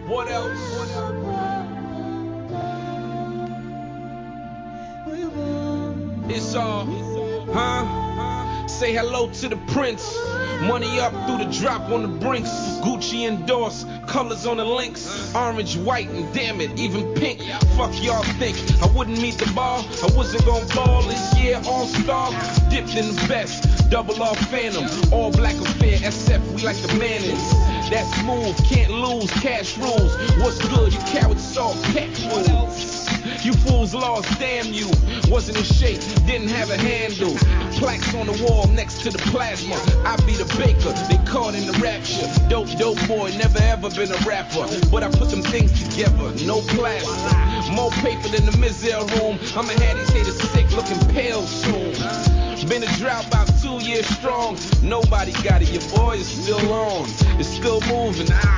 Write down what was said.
What else? It's all, huh? Say hello to the prince. Money up through the drop on the brinks. Gucci endorsed, colors on the links. Orange, white, and damn it, even pink. Fuck y'all think I wouldn't meet the bar? I wasn't gon' ball this year, all-star. Dipped in the best, double R Phantom. All black affair, SF, we like the Mannings. That's smooth, can't lose, cash rules. What's good, you carrot salt, cat food. You fools lost, damn you. Wasn't in shape, didn't have a handle. Plaques on the wall next to the plasma. I be the baker, they caught in the rapture. Dope boy, never ever been a rapper. But I put them things together, no plaster. More paper than the Mizell room. I'ma have these haters sick, looking pale soon. Been a drought about 2 years strong. Nobody got it, your boy is still on. It's still moving,